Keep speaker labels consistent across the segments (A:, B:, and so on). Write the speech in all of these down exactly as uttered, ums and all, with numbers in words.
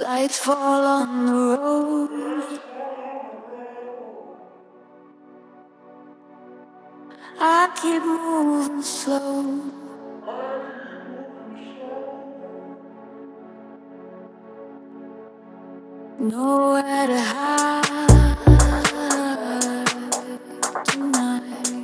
A: Lights fall on the road. I keep moving slow. Nowhere to hide tonight.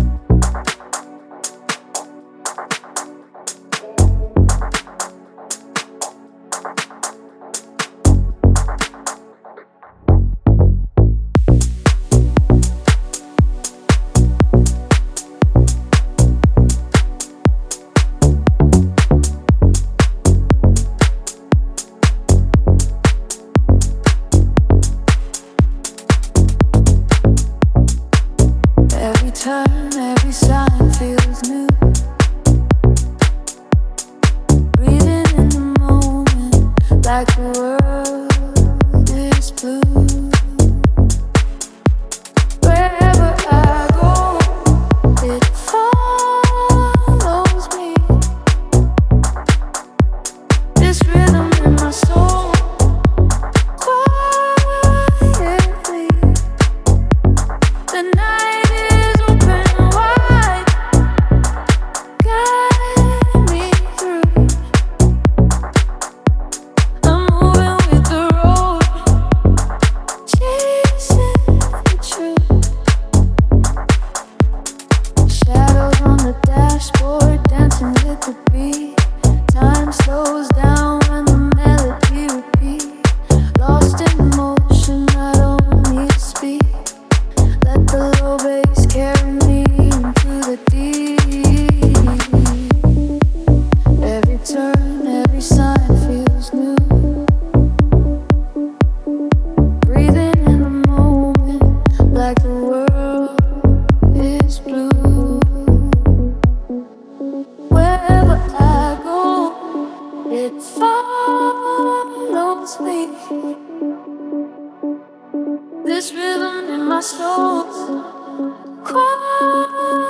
A: Every turn, every sign feels new. Breathing in the moment, like the world is blue. Wherever I go, it follows me. This rhythm in my soul, quietly. The night dashboard dancing with the beat. Time slows down when the melody repeats. Lost in motion, I don't need to speak. Let the low bass carry me into the deep. Every turn, every sign feels new. Breathing in the moment, like the world is blue. Wherever I go, it follows me. This rhythm in my soul, quiet.